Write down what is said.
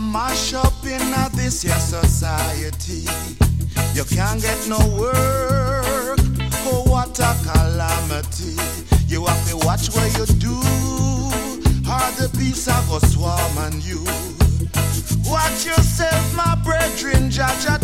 mash up in this here society. You can't get no work. Oh, what a calamity. You have to watch what you do, or the beasts are go swarm on you. Watch yourself, my brethren, Jah